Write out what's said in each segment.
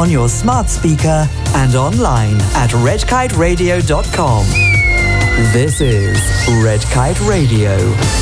on your smart speaker and online at redkiteradio.com. This is Red Kite Radio.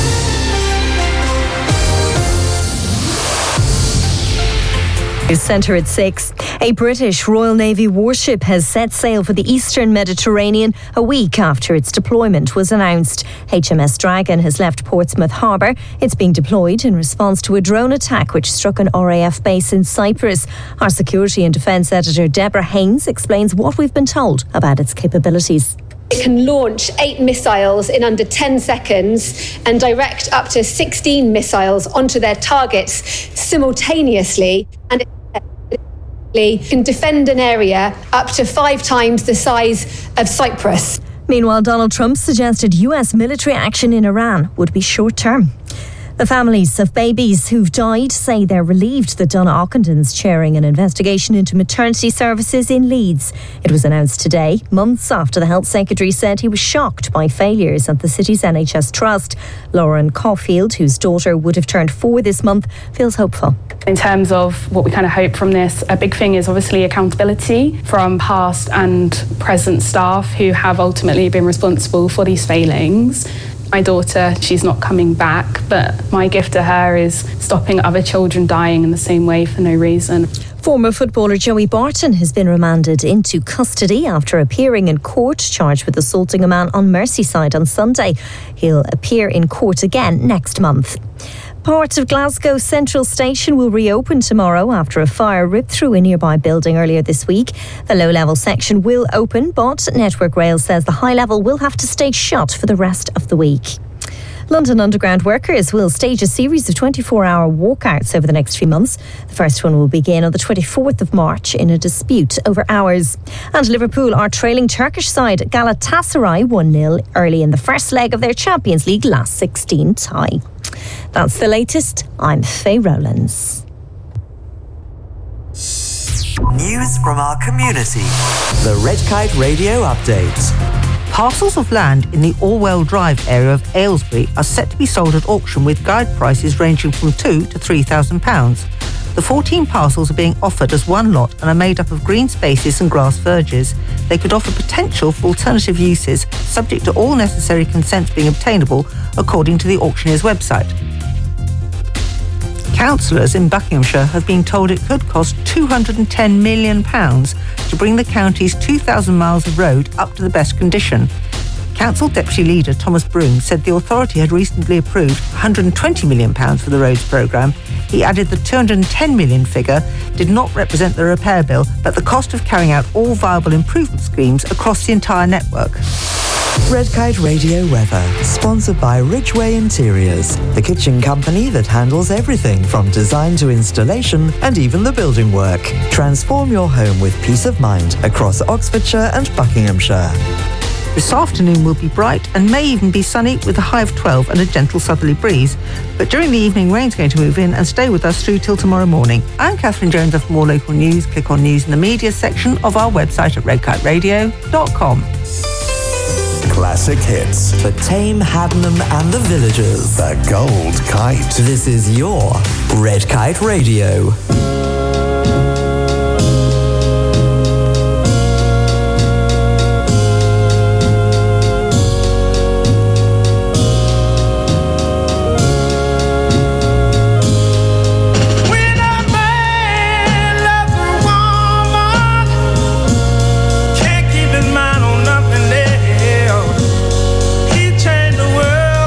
Centre at 6. A British Royal Navy warship has set sail for the Eastern Mediterranean a week after its deployment was announced. HMS Dragon has left Portsmouth Harbour. It's being deployed in response to a drone attack which struck an RAF base in Cyprus. Our Security and Defence editor Deborah Haynes explains what we've been told about its capabilities. It can launch 8 missiles in under 10 seconds and direct up to 16 missiles onto their targets simultaneously, and it can defend an area up to 5 times the size of Cyprus. Meanwhile, Donald Trump suggested US military action in Iran would be short-term. The families of babies who've died say they're relieved that Donna Ockendon's chairing an investigation into maternity services in Leeds. It was announced today, months after the Health Secretary said he was shocked by failures at the city's NHS Trust. Lauren Caulfield, whose daughter would have turned 4 this month, feels hopeful. In terms of what we kind of hope from this, a big thing is obviously accountability from past and present staff who have ultimately been responsible for these failings. My daughter, she's not coming back, but my gift to her is stopping other children dying in the same way for no reason. Former footballer Joey Barton has been remanded into custody after appearing in court, charged with assaulting a man on Merseyside on Sunday. He'll appear in court again next month. Part of Glasgow Central Station will reopen tomorrow after a fire ripped through a nearby building earlier this week. The low-level section will open, but Network Rail says the high level will have to stay shut for the rest of the week. London Underground workers will stage a series of 24-hour walkouts over the next few months. The first one will begin on the 24th of March in a dispute over hours. And Liverpool are trailing Turkish side Galatasaray 1-0 early in the first leg of their Champions League last 16 tie. That's the latest. I'm Faye Rowlands. News from our community. The Red Kite Radio Update. Parcels of land in the Orwell Drive area of Aylesbury are set to be sold at auction with guide prices ranging from £2,000 to £3,000. The 14 parcels are being offered as one lot and are made up of green spaces and grass verges. They could offer potential for alternative uses, subject to all necessary consents being obtainable, according to the auctioneer's website. Councillors in Buckinghamshire have been told it could cost £210 million to bring the county's 2,000 miles of road up to the best condition. Council Deputy Leader Thomas Broom said the authority had recently approved £120 million for the roads programme. He added the £210 million figure did not represent the repair bill, but the cost of carrying out all viable improvement schemes across the entire network. Red Kite Radio weather, sponsored by Ridgeway Interiors, the kitchen company that handles everything from design to installation and even the building work. Transform your home with peace of mind across Oxfordshire and Buckinghamshire. This afternoon will be bright and may even be sunny with a high of 12 and a gentle southerly breeze. But during the evening, rain's going to move in and stay with us through till tomorrow morning. I'm Catherine Jones. For more local news, click on News in the Media section of our website at redkiteradio.com. Classic hits. The Tame Haddenham and the Villagers. The Gold Kite. This is your Red Kite Radio.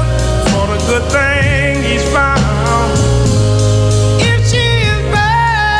Good thing he's found. If she is bad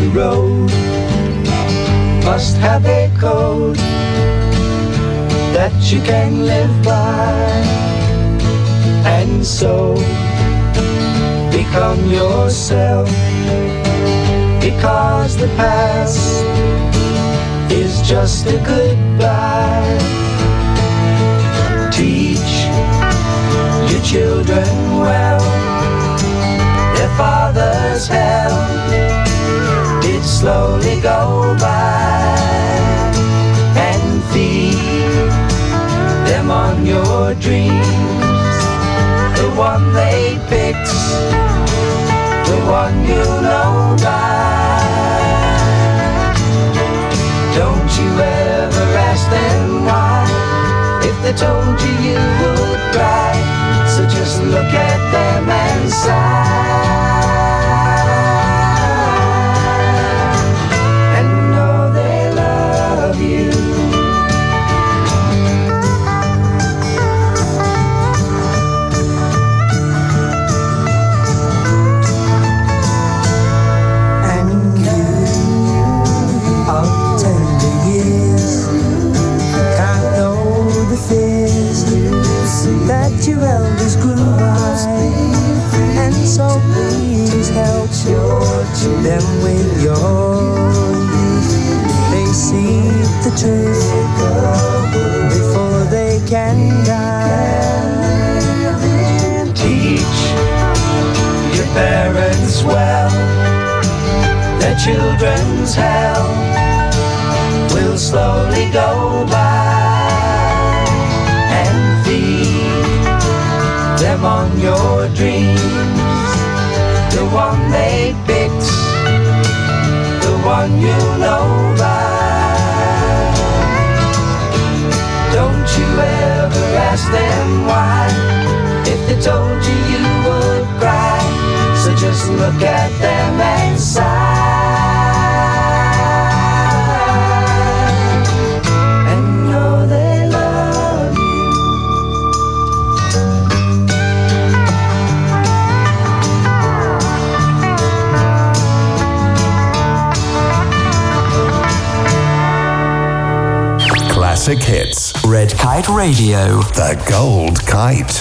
the road must have a code that you can live by, and so become yourself, because the past is just a goodbye. Teach your children well, their father's hell did slowly go by, and feed them on your dreams, the one they picked, the one you know by. Don't you ever ask them why, if they told you you would cry, so just look at them and sigh. That your elders grew by, and so please help them with your youth. They see the truth before they can die. Teach your parents well, their children's hell will slowly go by, them on your dreams, the one they picked, the one you know by. Don't you ever ask them why, if they told you you would cry, so just look at them and sigh. Classic Hits. Red Kite Radio. The Gold Kite.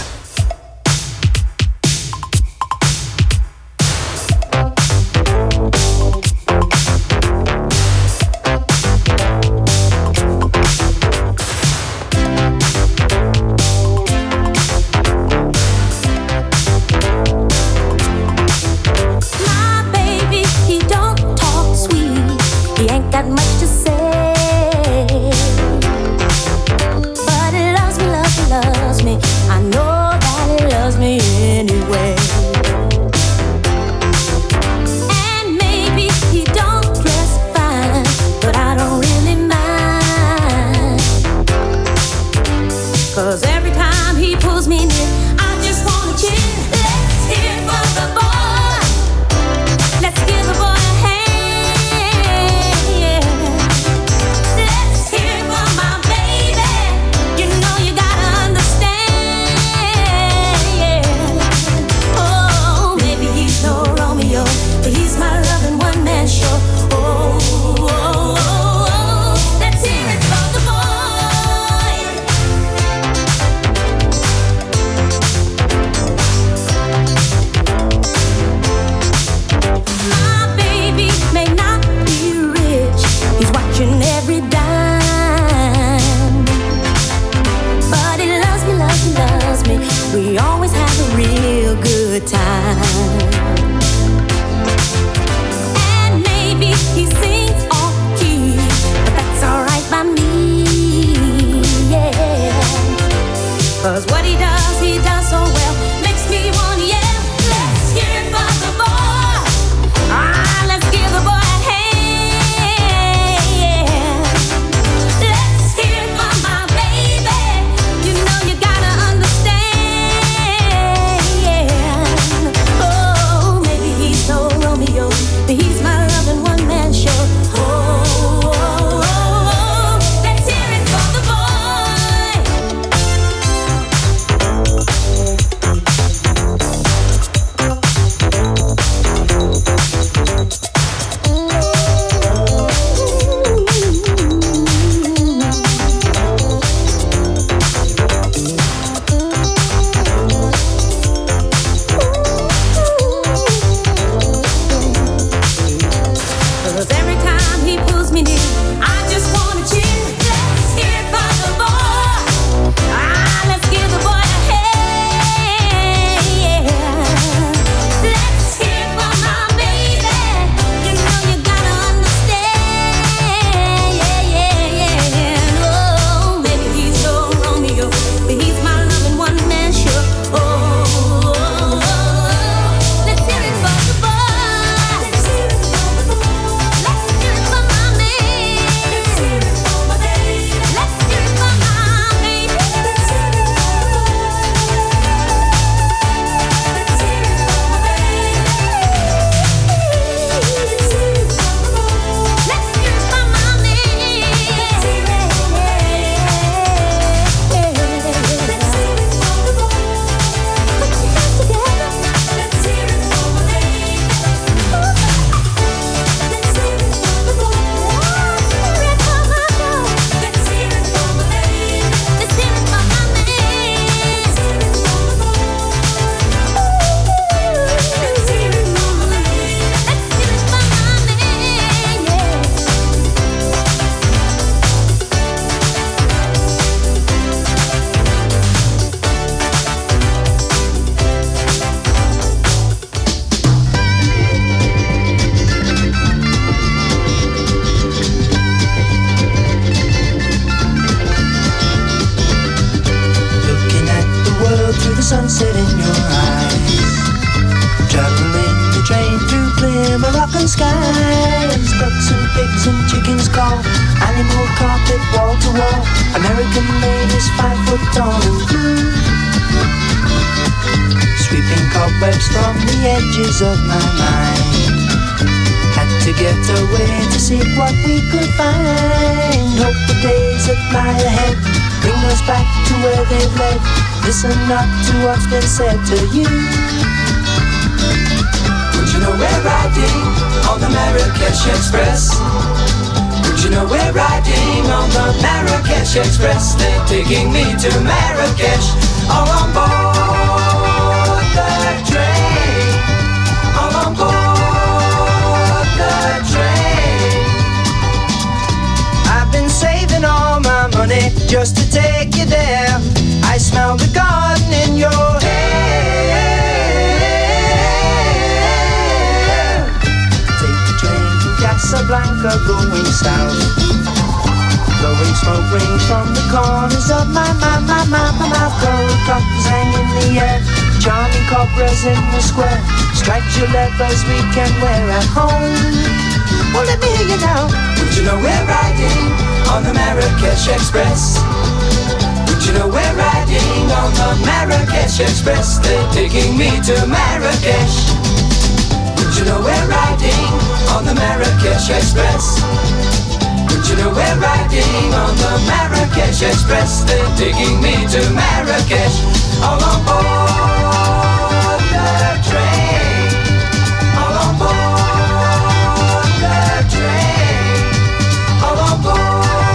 Let's give a boy a hand, yeah. every time he pulls me near. I just wanna cheer. Let's hear it for the boy. Let's give the boy a hey, yeah. Let's hear it for my baby. You know you gotta understand, yeah. Oh, maybe he's no Romeo, but he's my loving one man show. Oh, let's hear it for the boy. Let's hear it for the boy. Let's hear it for my man. Let's hear it for my baby. Let's hear it for my baby. Let's hear it for the boy. Let's hear it for my baby. Let's hear it for the boy. Let's hear it for my man. Let's hear it for my baby. Let's hear it for the boy. Put your hands together. Let's hear it for my baby. Let's hear it for the boy. Let's hear it for my boy. Let's hear it for my baby. Let's hear it for my man. Let's hear it for the boy. Let's hear it for my baby. Let's hear it for my man, yeah. Looking at the world through the sunset in your eyes. Traveling the train through clear Moroccan skies. Ducks and pigs and chickens call. Animal carpet wall to wall. American made is 5 foot tall and blue. Sweeping cobwebs from the edges of my mind. Had to get away to see what we could find. Hope the days that lie ahead bring us back to where they've led. Listen not to what's been said to you. Would you know we're riding on the Marrakesh Express? Would you know we're riding on the Marrakesh Express? They're taking me to Marrakesh, all on board the train. All on board the train. I've been saving all my money just to take you there. I smell the garden in your hair. Take the train from Casablanca going south. Blowing smoke rings from the corners of my mouth. Gold coppers hang in the air. Charming cobras in the square. Striped your leathers we can wear at home. Well, let me hear you now. Would you know we're riding on the Marrakesh Express? Would you know we're riding on the Marrakesh Express? They're taking me to Marrakesh. Would you know we're riding on the Marrakesh Express? Would you know we're riding on the Marrakesh Express? They're taking me to Marrakesh, all on board the train. All on board the train. All on board.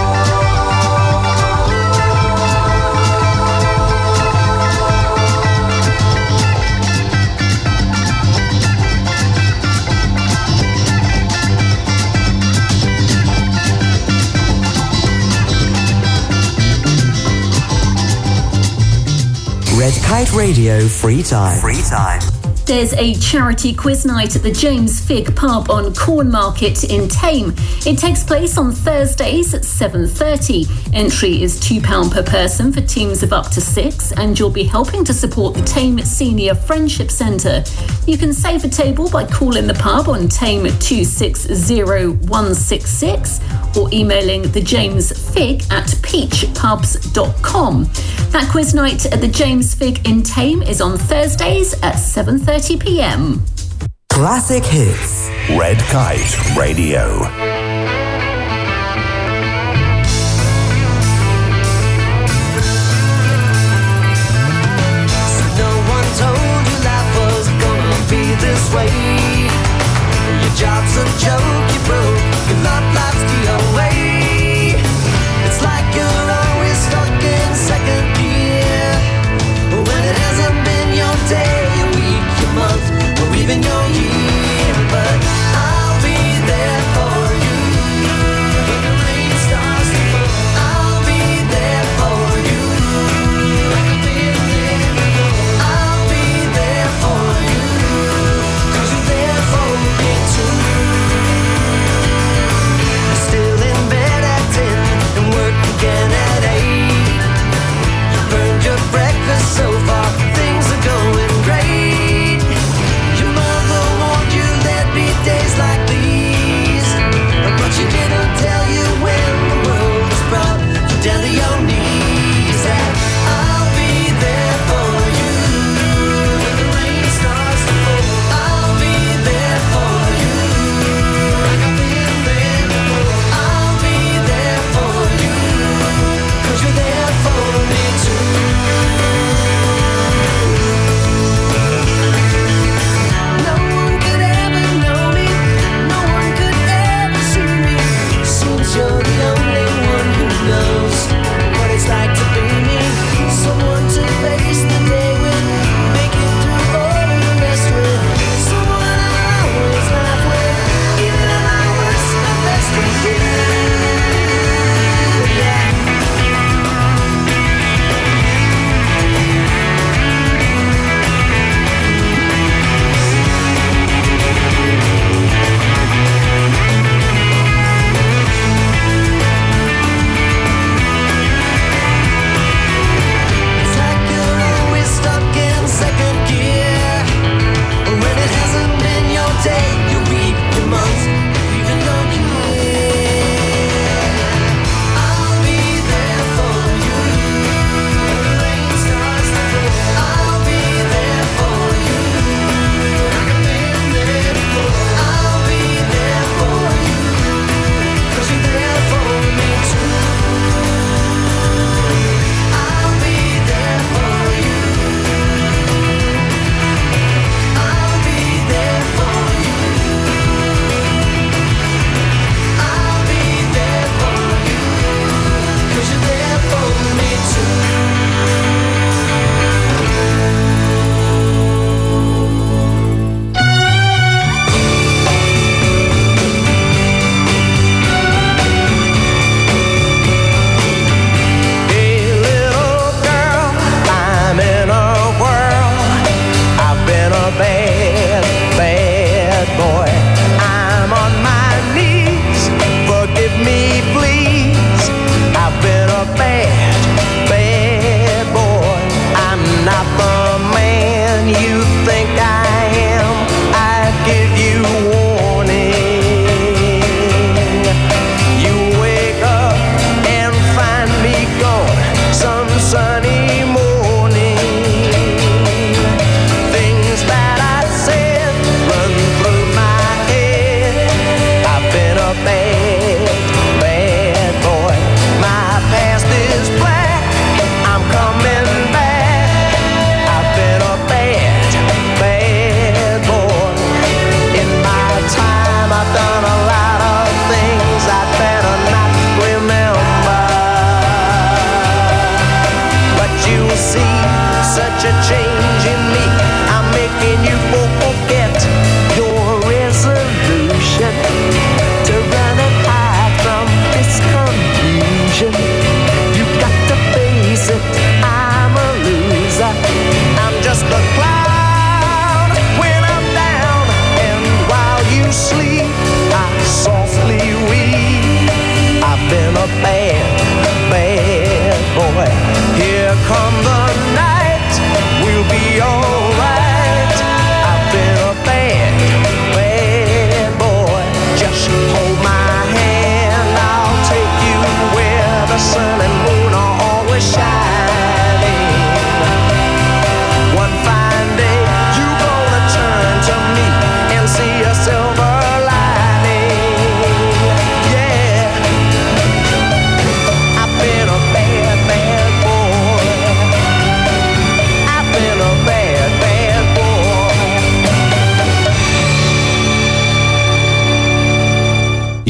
Red Kite Radio Free Time. There's a charity quiz night at the James Fig pub on Corn Market in Thame. It takes place on Thursdays at 7:30. Entry is £2 per person for teams of up to 6, and you'll be helping to support the Thame Senior Friendship Centre. You can save a table by calling the pub on Thame 260166 or emailing the James Fig at peachpubs.com. That quiz night at the James Fig in Thame is on Thursdays at 7:30 p.m. Classic hits. Red Kite Radio. So no one told you life was gonna be this way. Your job's a joke, you broke. Your love life's the away. It's like you're always stuck in second gear. When it hasn't been your day, your week, your month, or even your year. But I'll be there for you.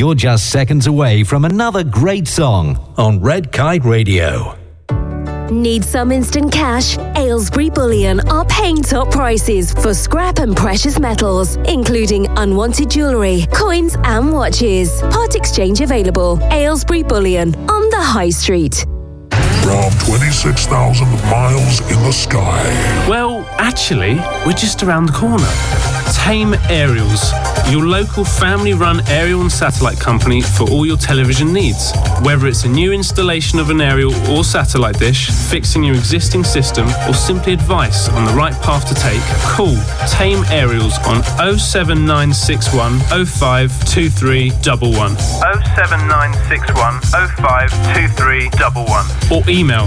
you're just seconds away from another great song on Red Kite Radio. Need some instant cash? Aylesbury Bullion are paying top prices for scrap and precious metals, including unwanted jewellery, coins and watches. Part exchange available. Aylesbury Bullion on the High Street. From 26,000 miles in the sky. Well, actually, we're just around the corner. Tame Aerials, your local family-run aerial and satellite company for all your television needs. Whether it's a new installation of an aerial or satellite dish, fixing your existing system, or simply advice on the right path to take, call Tame Aerials on 07961 052311. 07961 052311. Or email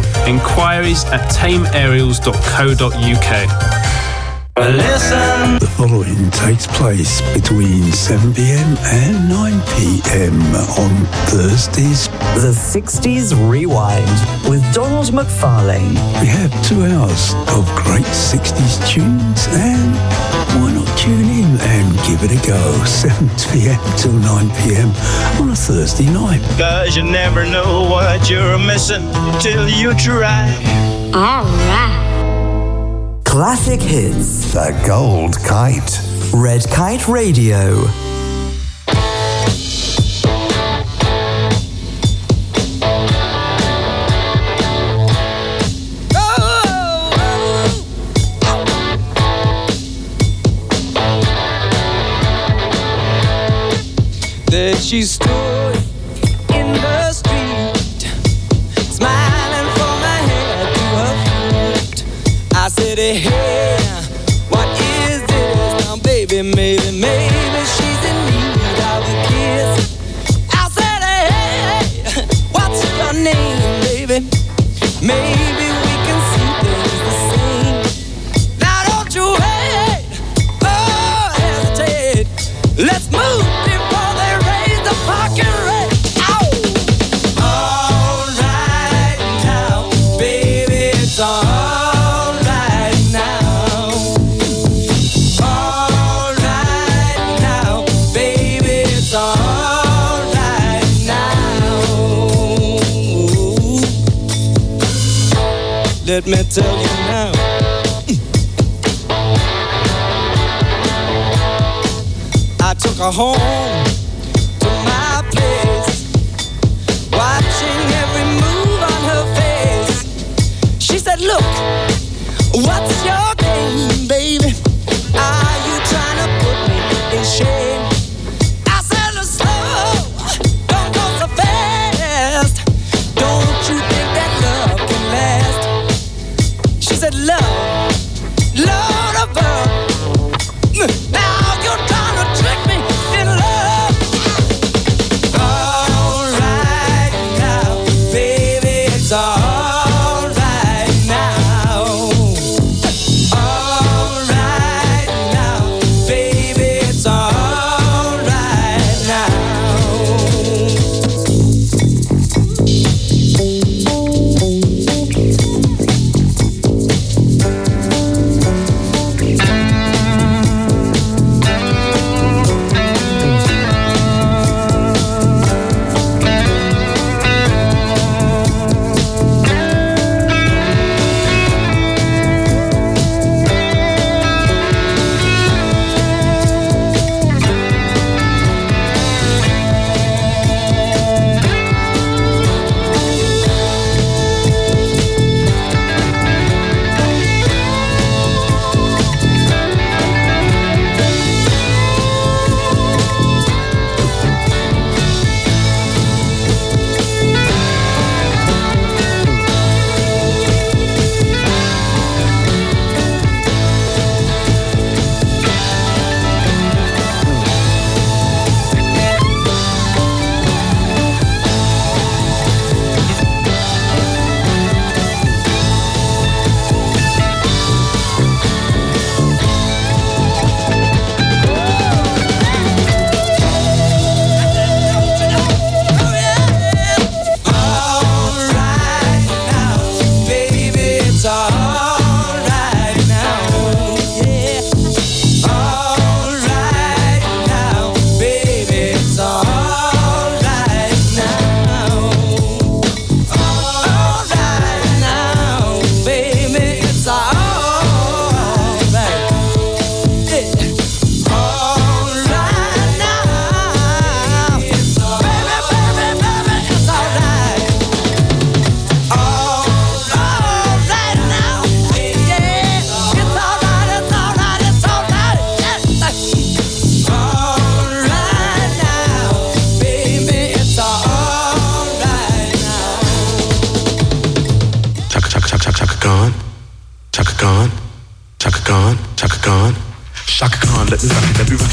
inquiries@tameaerials.co.uk. Listen. The following takes place between 7 p.m. and 9 p.m. on Thursdays. The 60s Rewind with Donald McFarlane. We have 2 hours of great 60s tunes, and why not tune in and give it a go? 7 p.m. till 9 p.m. on a Thursday night. 'Cause you never know what you're missing till you try. All right. Classic hits. The Gold Kite. Red Kite Radio. That she stood in the street, smiling from her head to her feet. I said, hey, what is this now, baby? Maybe she's in need of a kiss. I said, hey, what's your name, baby? Maybe we can see things the same. Now don't you wait, oh, hesitate. Let's move before they raise the fucking rate. Ow! All right now, baby, it's all. Let me tell you now. I took her home to my place, watching every move on her face. She said, look, what's your game, baby? Are you trying to put me in shame? I said, look slow, don't go so fast. Don't you think that love can last? She said, love, Lord above. Now you're trying to trick me in love.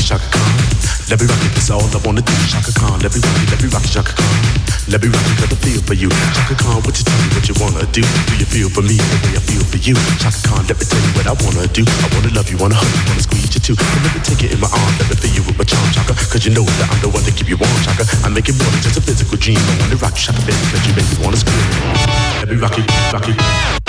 Shaka Khan. Let me rock it, that's all I wanna do. Shaka Khan, let me rock it, Shaka Khan. Let me rock it, got a feel for you. Shaka Khan, what you tell me what you wanna do? Do you feel for me the way I feel for you? Shaka Khan, let me tell you what I wanna do. I wanna love you, wanna hug you, wanna squeeze you too. And let me take it in my arms, let me feel you with my charm, Shaka. Cause you know that I'm the one to keep you warm, Shaka. I make it more than just a physical dream. I wanna rock you, Shaka, baby, cause you make me wanna scream. Let me rock it, rock it.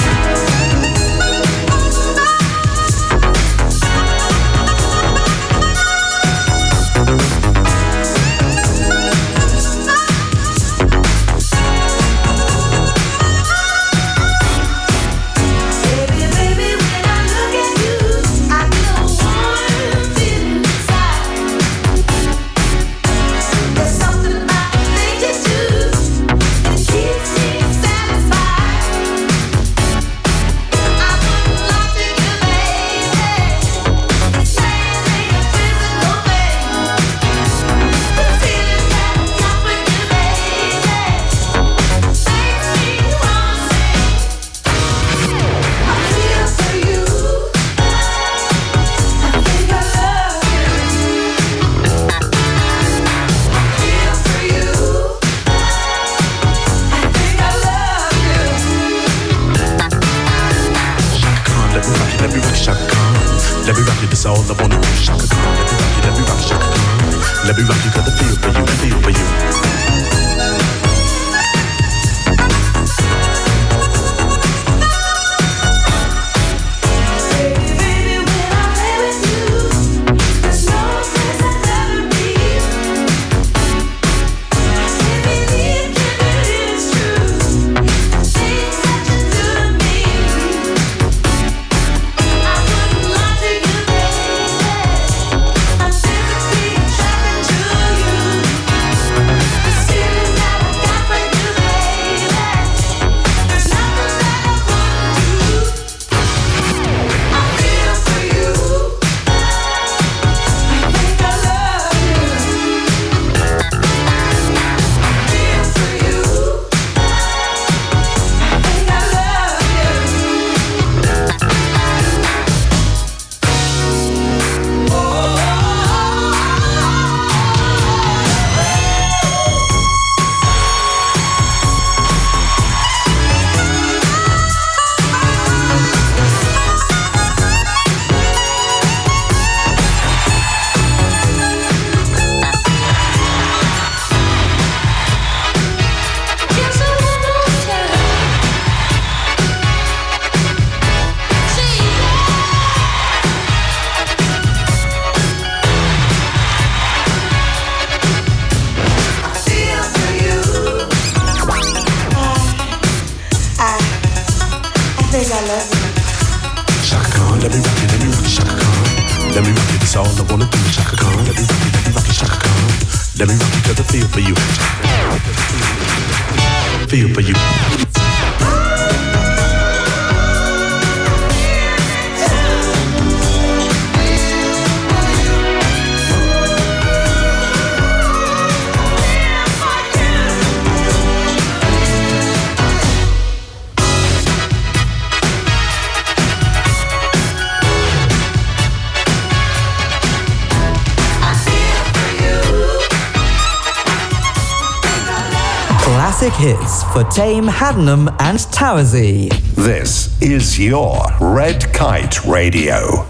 Classic hits for Tame, Haddenham and Towersey. This is your Red Kite Radio.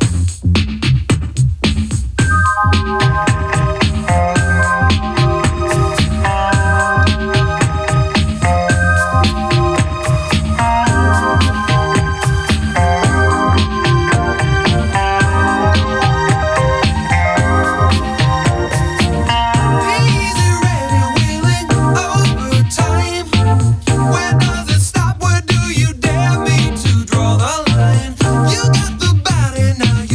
Now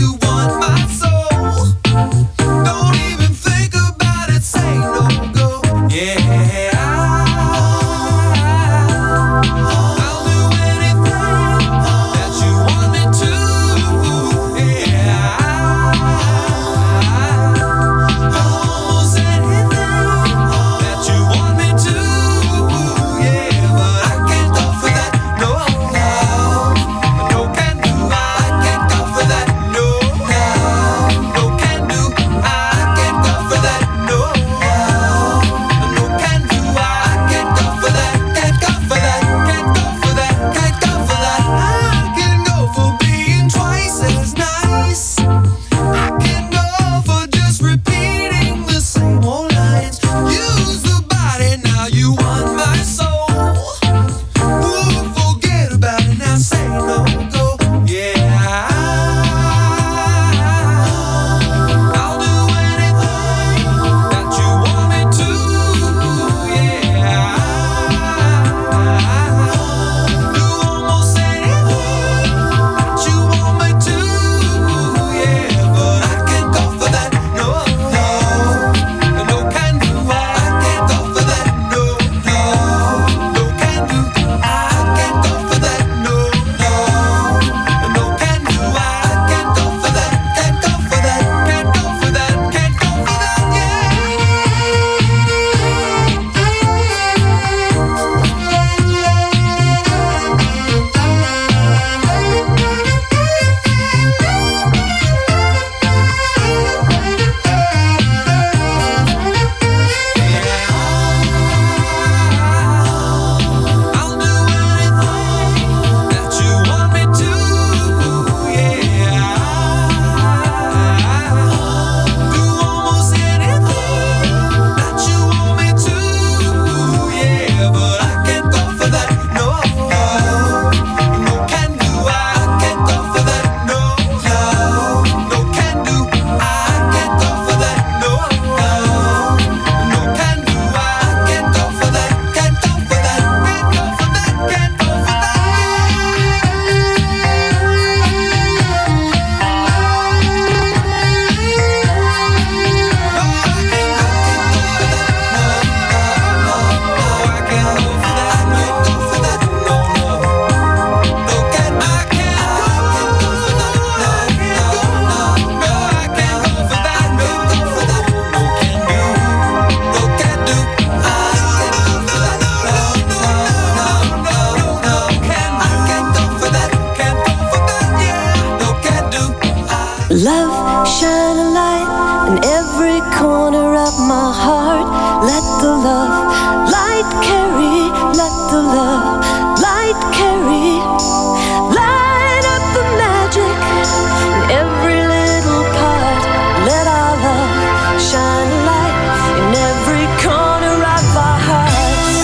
Love, shine a light in every corner of my heart. Let the love light carry, let the love light carry. Light up the magic in every little part. Let our love shine a light in every corner of our hearts.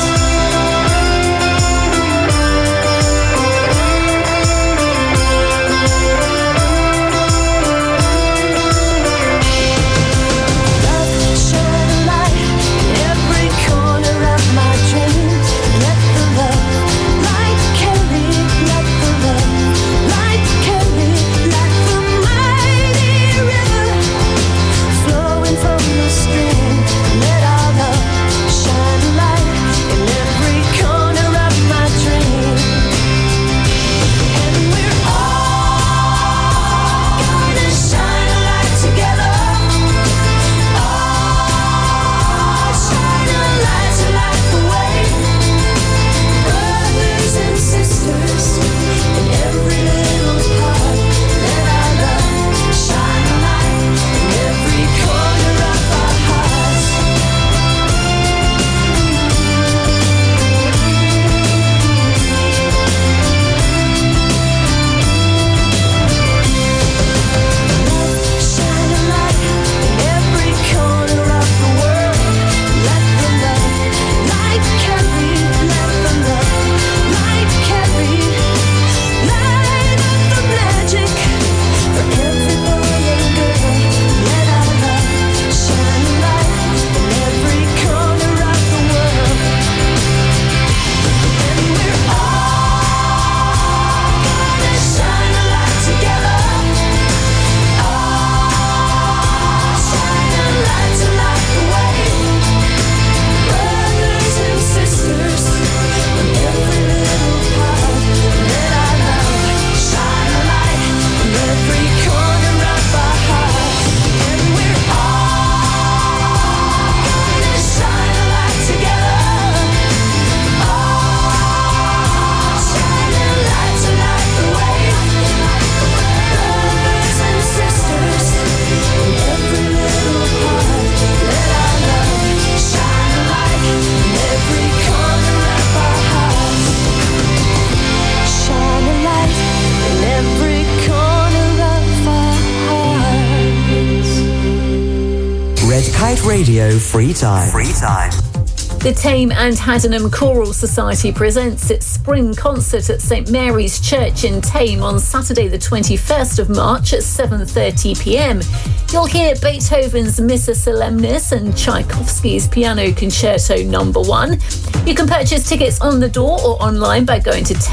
Radio Free Time. Free Time. The Tame and Haddenham Choral Society presents its spring concert at St Mary's Church in Tame on Saturday the 21st of March at 7:30pm. You'll hear Beethoven's Missa Solemnis and Tchaikovsky's Piano Concerto No. 1. You can purchase tickets on the door or online by going to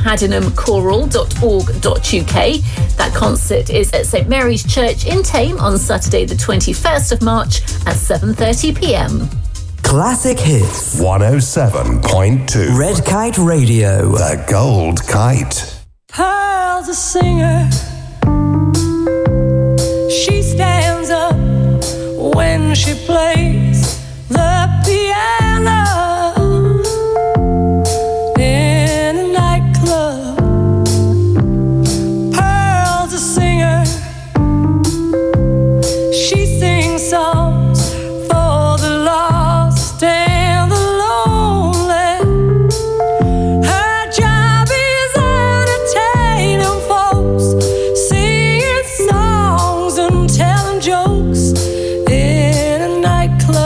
tamehaddenhamchoral.org.uk. That concert is at St Mary's Church in Tame on Saturday the 21st of March at 7:30pm. Classic Hits 107.2 Red Kite Radio. The Gold Kite. Pearl's a singer. She stands up when she plays the piano in a nightclub. Pearl's a singer. She sings songs for the lost and the lonely. Her job is entertaining folks, singing songs and telling jokes in a nightclub.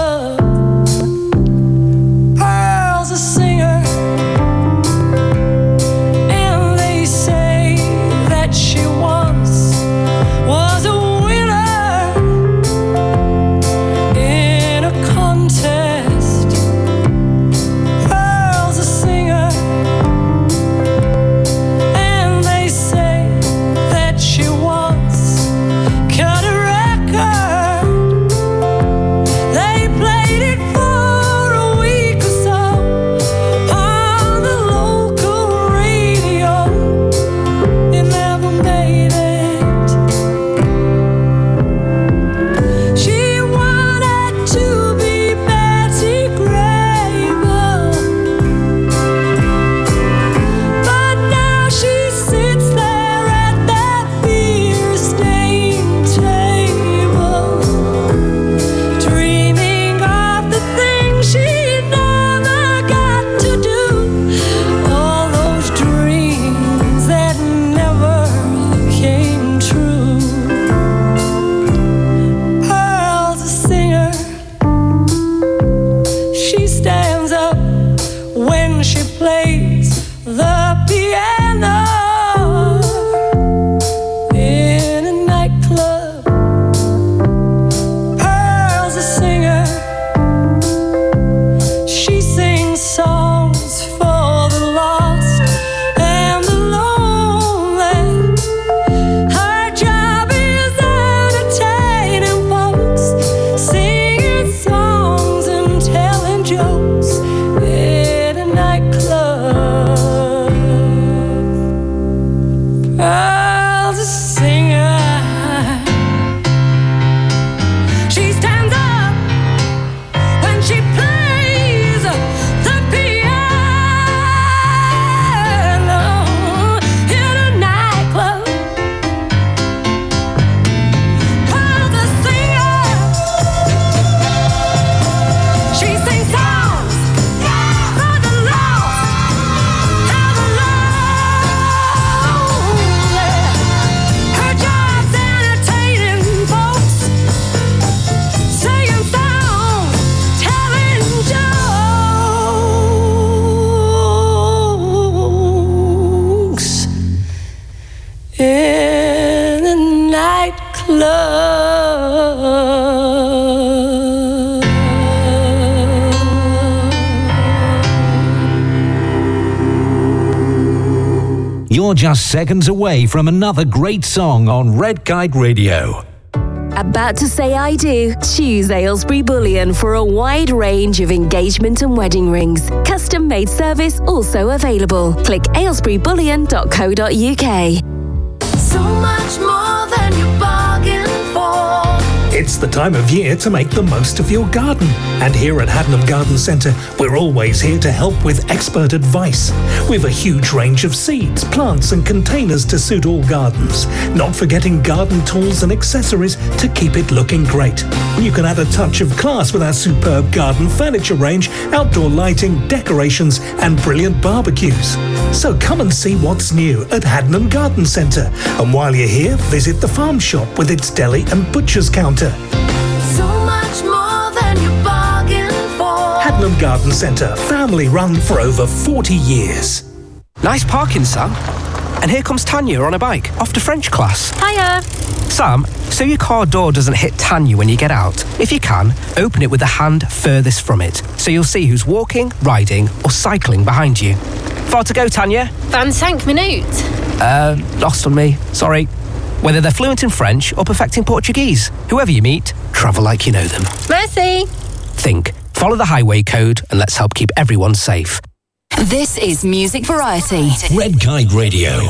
you're just seconds away from another great song on Red Kite Radio. About to say I do? Choose Aylesbury Bullion for a wide range of engagement and wedding rings. Custom-made service also available. Click aylesburybullion.co.uk. So much more than you bargained for. It's the time of year to make the most of your garden. And here at Haddenham Garden Centre, we're always here to help with expert advice. We've a huge range of seeds, plants and containers to suit all gardens. Not forgetting garden tools and accessories to keep it looking great. You can add a touch of class with our superb garden furniture range, outdoor lighting, decorations and brilliant barbecues. So come and see what's new at Haddenham Garden Centre. And while you're here, visit the farm shop with its deli and butcher's counter. So much more than you bargained for. Haddenham Garden Centre, family run for over 40 years. Nice parking, Sam. And here comes Tanya on a bike, off to French class. Hiya. Sam, so your car door doesn't hit Tanya when you get out. If you can, open it with the hand furthest from it, so you'll see who's walking, riding or cycling behind you. Far to go, Tanya? 25 minutes. Lost on me. Sorry. Whether they're fluent in French or perfecting Portuguese, whoever you meet, travel like you know them. Merci. Think. Follow the highway code and let's help keep everyone safe. This is Music Variety. Red Kite Radio.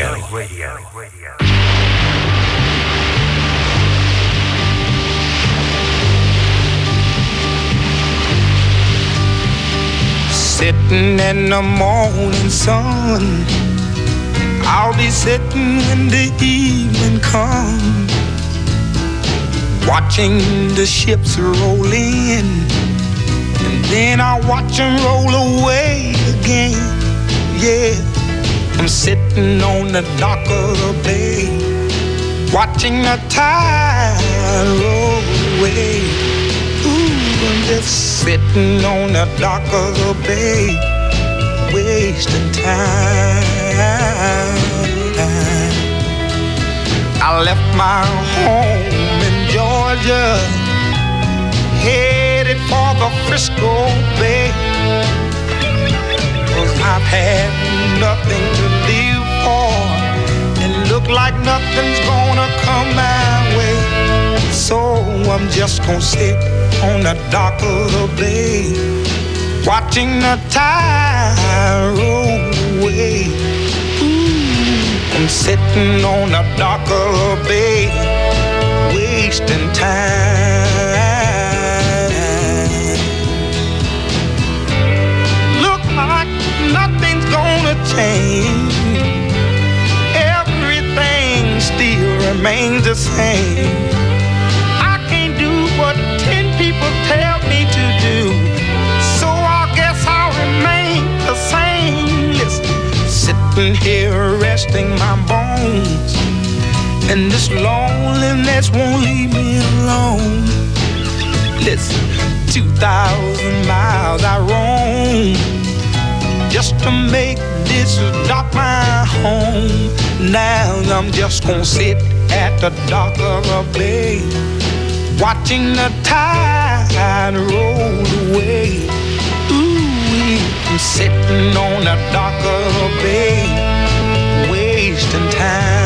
Sitting in the morning sun, I'll be sitting when the evening comes, watching the ships roll in, and then I'll watch them roll away again. Yeah, I'm sitting on the dock of the bay, watching the tide roll away. Ooh, I'm just sitting on the dock of the bay, wasting time. I left my home in Georgia, headed for the Frisco Bay, 'cause I've had nothing to live for, and look like nothing's gonna come my way. So I'm just gonna sit on the dock of the bay, watching the tide roll away. Ooh, I'm sitting on the dock of the bay, wasting time. Look like nothing's gonna change, everything still remains the same. I can't do what 10 people tell me to do, so I guess I'll remain the same. Listen, sitting here resting my bones, and this loneliness won't leave me alone. Listen, 2,000 miles I roam just to make this dock my home. Now I'm just gonna sit at the dock of the bay, watching the tide roll away. Ooh, I'm sitting on the dock of the bay, wasting time.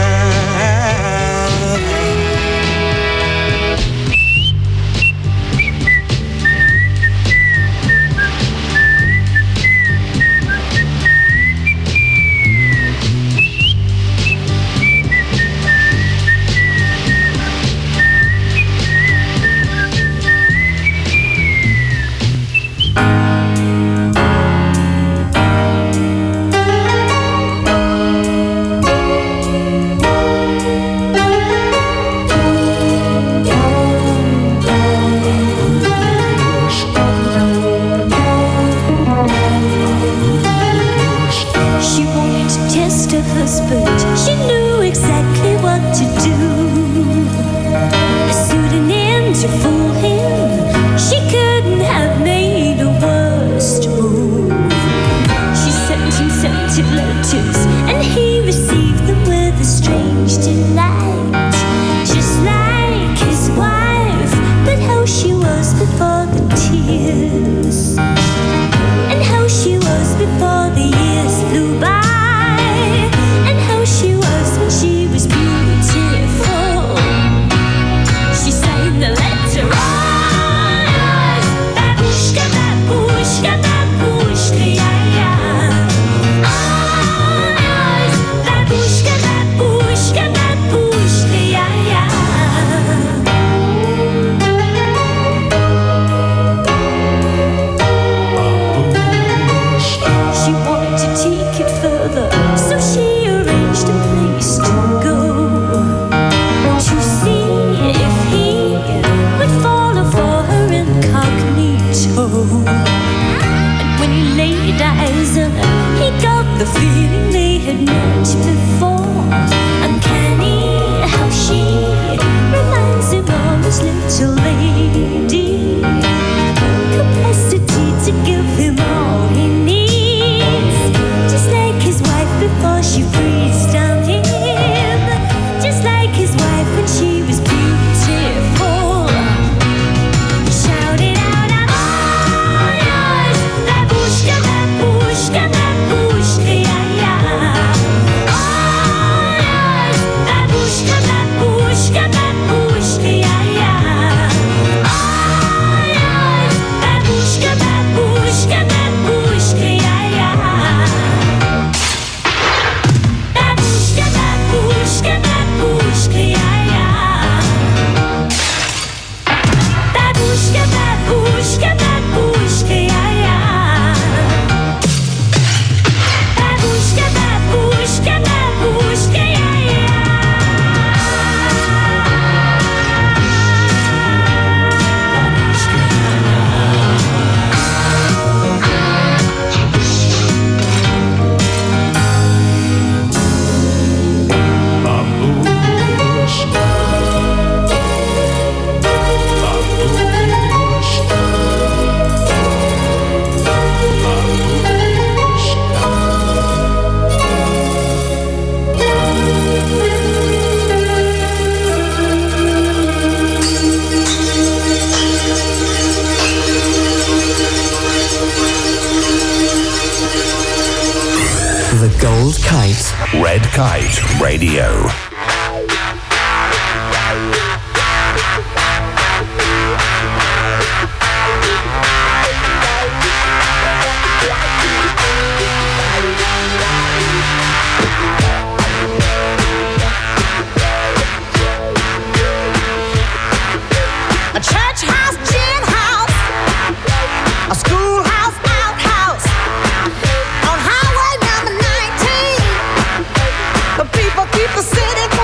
he laid eyes on her, he got the feeling they had met before. Uncanny how she reminds him of his little lady. Capacity to give him all he needs, just like his wife before she breathed on him, just like his wife when she was beautiful. He shouted out, I'm all yours, babushka, babushka, babushka, yeah, yeah. All yours, babushka, babushka, babushka, yeah, yeah. All yours, babushka, babushka, babushka, yeah, yeah. Babushka, babushka, babushka, yeah, yeah. Babushka, babushka, babushka, yeah, yeah. Babushka, babushka, babushka, yeah, yeah. The Gold Kite. Red Kite Radio. A church house, gin house, a schoolhouse, outhouse, on highway number 19. The people keep the city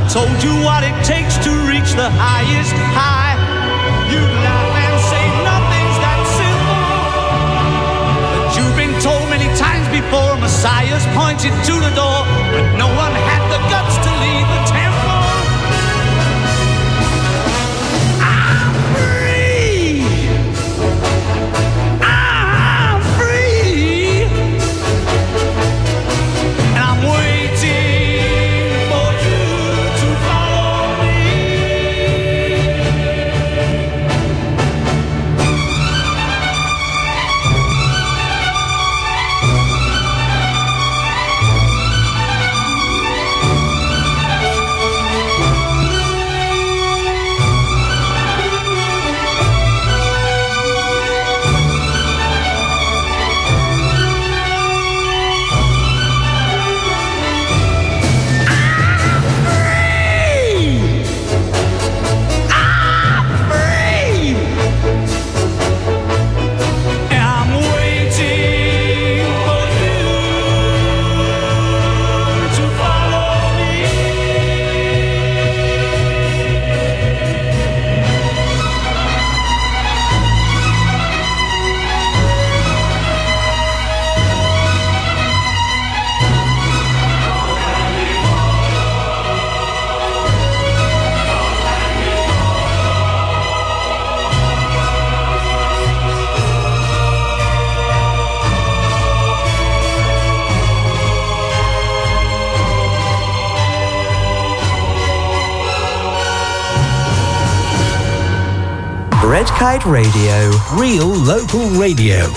told you what it takes to reach the highest high, you'd laugh and say nothing's that simple. But you've been told many times before, Messiah's pointed to the door, but no one had the guts to leave the temple. I'm free. I'm free. And I'm waiting for you to follow me. Red Kite Radio. Real local radio.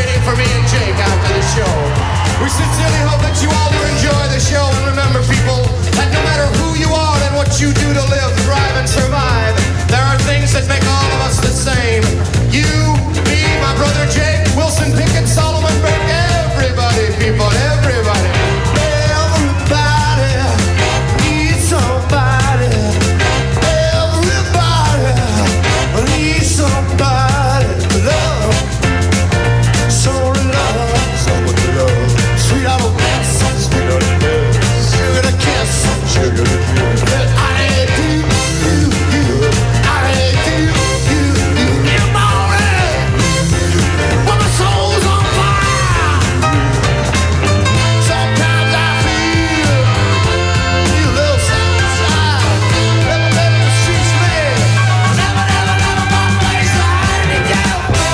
We sincerely hope that you all will enjoy the show. And remember, people, what you do to live, thrive, and survive. There are things that make all of us the same. You, me, my brother Jake, Wilson Pickett, Solomon Burke, everybody, people, everybody. Everybody needs somebody. Everybody needs somebody to love. Someone to love, someone to love. Sweet out of bliss, sweet out of bliss. Sugar to kiss, sugar to kiss. I need you, I need you, in the morning when my soul's on fire. Sometimes I feel a little sad inside. Never, never streets me. Never, never, never my place I need you.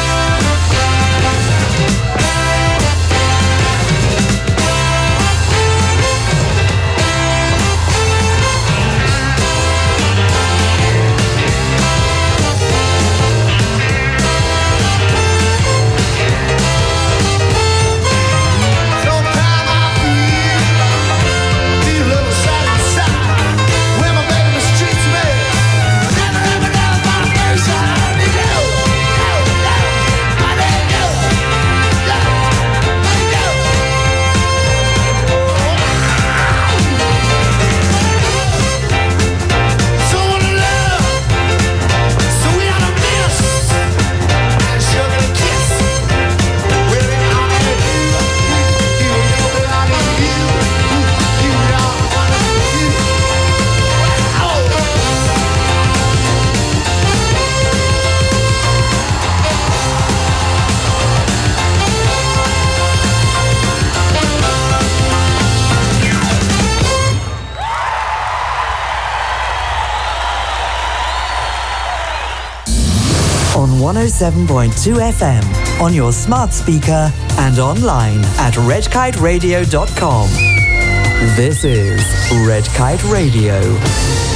On 107.2 FM, on your smart speaker and online at redkiteradio.com. This is Red Kite Radio.